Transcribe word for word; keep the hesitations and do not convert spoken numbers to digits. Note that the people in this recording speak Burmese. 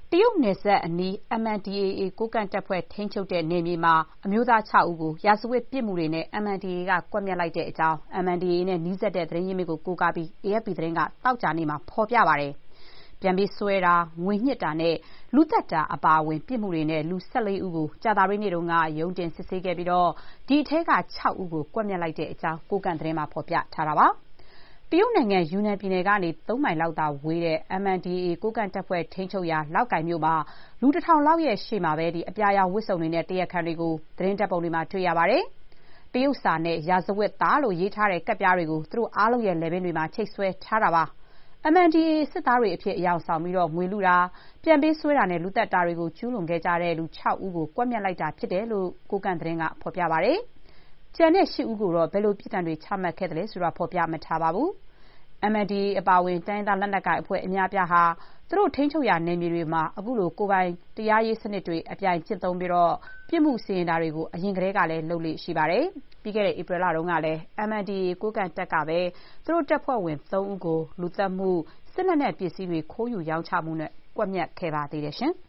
တရုတ်နယ်စပ်အနီး M N D A A ကိုးကန့်တပ်ဖွဲ့ထိန်းချုပ်တဲ့နယ်မြေမှာအမျိုးသား ၆ ဦးကို ရာဇဝတ်ပြစ်မှုတွေနဲ့ M N D A A က ကွပ်မျက်လိုက်တဲ့အကြောင်း M N D A A နဲ့ နီးစပ်တဲ့သတင်းရင်းမြစ်ကိုကိုးကားပြီး A F P သတင်းက သောကြာနေ့မှာ ဖော်ပြပါတယ်။ ပြန်ပေးဆွဲတာ၊ ငွေညှစ်တာနဲ့ လူသတ်တာအပါအဝင် ပြစ်မှုတွေနဲ့ လူ ၁၄ ဦးကို ကြာသပတေးနေ့က ရုံးတင်စစ်ဆေးခဲ့ပြီး ဒီအထဲက ၆ ဦးကို ကွပ်မျက်လိုက်တဲ့အကြောင်း ကိုးကန့်သတင်းမှာ ဖော်ပြထားတာပါ။ တရုတ်နိုင်ငံ ယူနန်ပြည်နယ်ကနေ သုံးမိုင်လောက်သာဝေးတဲ့ M N D A A ကိုးကန့်တပ်ဖွဲ့ထိန်းချုပ်ရာ လောက်ကိုင်မြို့မှာ လူ တထောင်လောက်ရဲ့ရှေ့မှာပဲ အပြာရောင်ဝတ်စုံတွေနဲ့ တရားခံတွေကို သတင်းဓာတ်ပုံတွေမှာ တွေ့ရပါတယ်။ တရုတ်စာနဲ့ ရာဇဝတ်သားလို့ရေးထားတဲ့ ကဒ်ပြားတွေကို သူတို့အားလုံးရဲ့ လည်ပင်းတွေမှာ ချိတ်ဆွဲထားတာပါ။ M N D A A စစ်သားတွေအဖြစ် အယောင်ဆောင်ပြီး ငွေလုတာ၊ ပြန်ပေးဆွဲတာနဲ့ လူသတ်တာတွေကို ကျူးလွန်ခဲ့ကြတဲ့ လူ ၆ ဦးကို ကွပ်မျက်လိုက်တာဖြစ်တယ်လို့ ကိုးကန့်သတင်းက ဖော်ပြပါတယ်။ ကျန်တဲ့ ၈ ဦးကိုတော့ ဘယ်လို ပြစ်ဒဏ်တွေ ချမှတ်ခဲ့သလဲဆိုတာ ဖော်ပြမထားပါဘူး။ M N D A A အပါအဝင် တိုင်းရင်းသားလက်နက်ကိုင်အဖွဲ့အများအပြားဟာ သူတို့ထိန်းချုပ်ရာနယ်မြေတွေမှာ အခုလို ကိုယ်ပိုင်တရားရေးစနစ်တွေ အပြိုင်ကျင့်သုံးပြီး ပြစ်မှုစီရင်တာတွေကို အရင်ကတည်းကလည်း လုပ်လေ့ရှိပါတယ်။ ပြီးခဲ့တဲ့ ဧပြီလတုန်းကလည်း M N D A A ကိုးကန့်တပ်ကပဲ သူတို့တပ်ဖွဲ့ဝင် သုံး ဦးကို လူသတ်မှု၊ စစ်လက်နက်ပစ္စည်းတွေ ခိုးယူရောင်းချမှုနဲ့ ကွပ်မျက်ခဲ့ပါသေးတယ်။